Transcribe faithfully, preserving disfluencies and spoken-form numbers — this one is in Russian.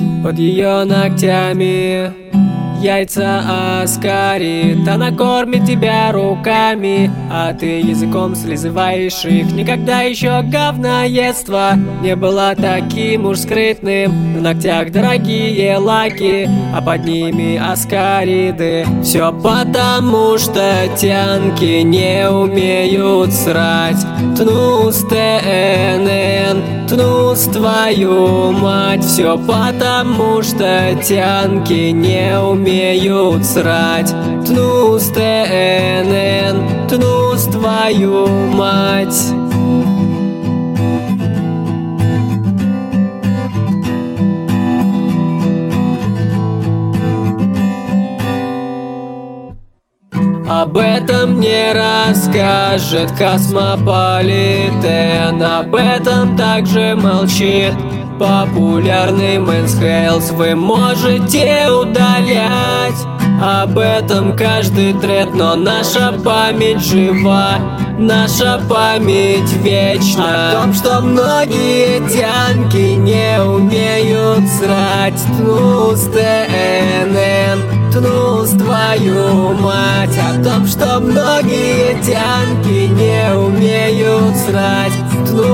Под ее ногтями яйца аскарит. Она кормит тебя руками, а ты языком слизываешь их. Никогда еще говноедство не было таким уж скрытным. На ногтях дорогие лаки, а под ними аскариды. Все потому, что тянки не умеют срать. Тнус ТНН, тнус твою мать. Все потому, что тянки не умеют умеют срать. Тнус ТНН, тнус твою мать. Об этом не расскажет Космополитен, об этом также молчит популярный Men's Health. Вы можете удалять об этом каждый тред, но наша память жива, наша память вечна. О том, что многие тянки не умеют срать. Тнус ТНН, тнус твою мать. О том, что многие тянки не умеют срать. Тнус